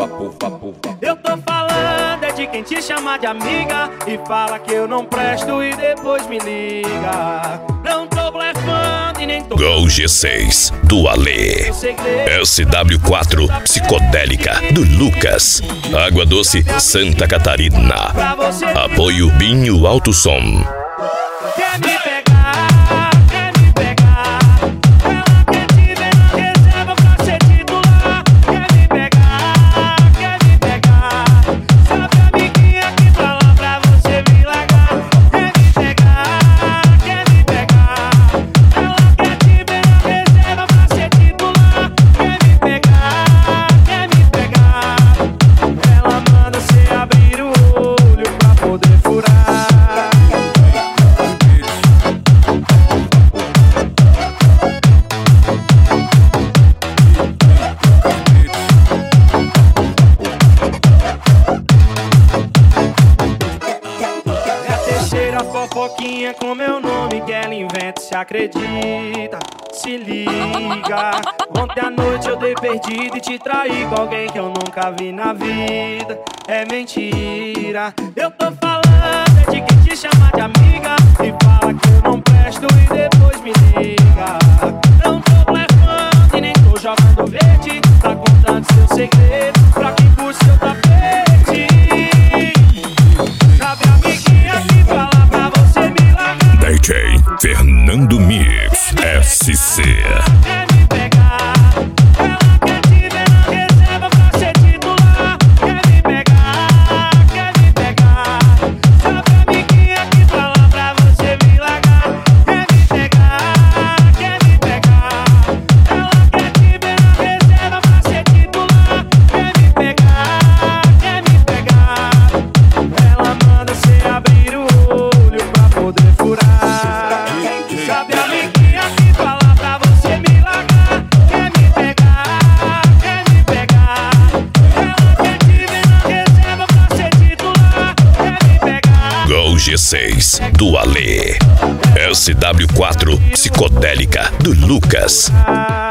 Eu tô falando é de quem te chama de amiga e fala que eu não presto e depois me liga. Não tô blefando e nem tô... Gol G6 do Ale. SW4 Psicodélica do Lucas. Água Doce Santa Catarina. Apoio Binho Alto Som. Quer me pegar, quer me pegar. Ela quer te ver na reserva pra ser titular. Quer me pegar. Sabe a amiguinha que fala pra você me largar. Quer me pegar. Ela quer te ver na reserva pra ser titular. Quer me pegar. Ela manda você abrir o olho pra poder furar. Fofoquinha com meu nome que ela inventa, se acredita, se liga. Ontem à noite eu dei perdido e te traí com alguém que eu nunca vi na vida. É mentira. Eu tô falando é de quem te chama de amiga e fala que eu não presto e depois me liga. Não tô blefando e nem tô jogando verde, tá contando seu segredo pra quem puxa seu tapete. Sabe a amiguinha que fala pra você me largar. DJ Fernando Mix SC. Quer me pegar. Ela quer te ver na reserva pra ser titular. Quer me pegar. Sabe a amiguinha que fala pra você me largar. Quer me pegar. Ela quer te ver na reserva pra ser titular. Quer me pegar. Ela manda você abrir o olho pra poder furar. Sabe a amiguinha que fala pra você me largar. Quer me pegar. Ela quer te ver na reserva pra ser titular. Quer me pegar. Gol G6 do Ale. SW4 Psicodélica do Lucas.